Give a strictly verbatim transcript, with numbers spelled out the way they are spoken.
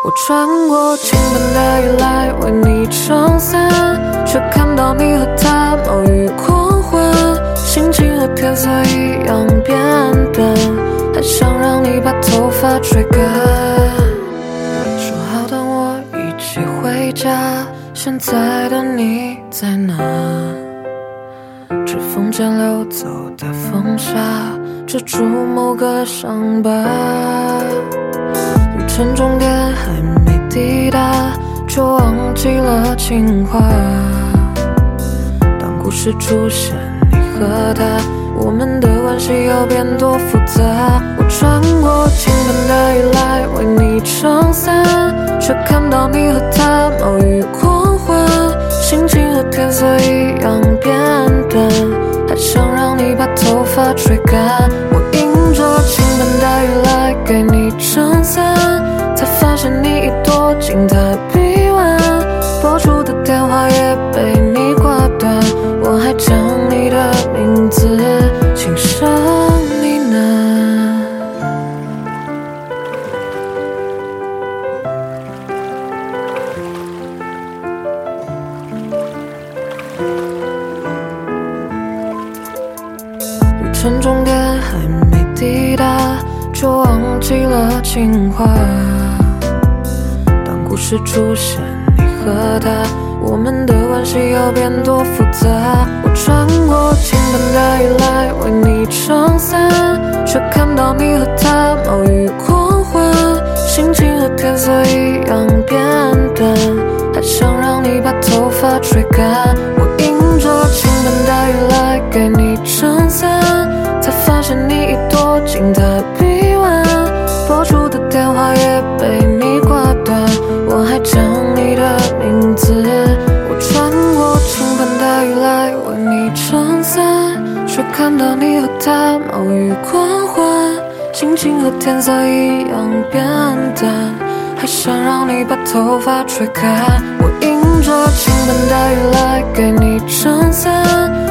我穿过倾盆的雨来为你撑伞，却看到你和他冒雨狂欢，心情和天色一样变淡，还想让你把头发吹干。说好等我一起回家，现在的你在哪？指缝间流走的风沙，遮住某个伤疤。旅程终点还没抵达，就忘记了情话。当故事出现你和他，我们的关系要变多复杂。我穿过倾盆的雨来为你撑伞，却看到你和他冒雨狂欢，心情和天色一样变淡，还想让你把头发吹干。我迎着倾盆的雨来给你撑伞，才发现你已躲进他臂弯，拨出的电话也被你挂断，我还将你的名字轻声呢喃。旅程终点还没抵达，就忘记了情话。当故事出现你和他，我们的关系要变多复杂。我穿过倾盆的雨来为你撑伞，却看到你和他冒雨狂欢，心情和天色一样变淡，还想让你把头发吹干。我迎着倾盆的雨来给你撑伞，才发现你已躲进他臂弯，拨出的电话也被你挂断，我还将你的名字。我穿过倾盆的雨来为你撑伞，却看到你和他冒雨狂欢，心情和天色一样变淡，还想让你把头发吹干。我迎着倾盆的雨来给你撑伞，